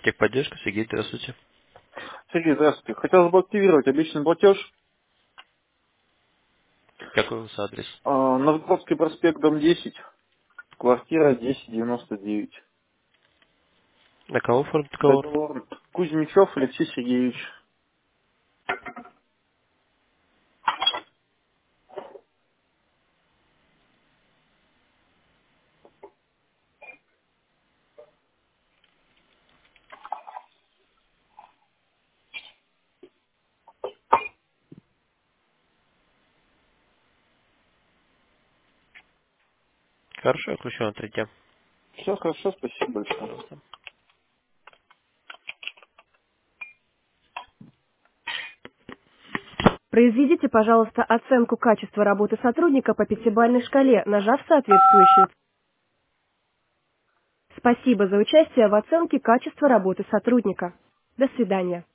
Техподдержка, Сергей, здравствуйте. Сергей, здравствуйте. Хотелось бы активировать обещанный платеж. Какой у вас адрес? Новгородский проспект, дом 10, квартира 1099. На кого оформить договор? Договор Кузнецов Алексей Сергеевич. Хорошо, я включу на 3 дня. Все хорошо, спасибо большое. Пожалуйста. Произведите, пожалуйста, оценку качества работы сотрудника по пятибалльной шкале, нажав соответствующую. Спасибо за участие в оценке качества работы сотрудника. До свидания.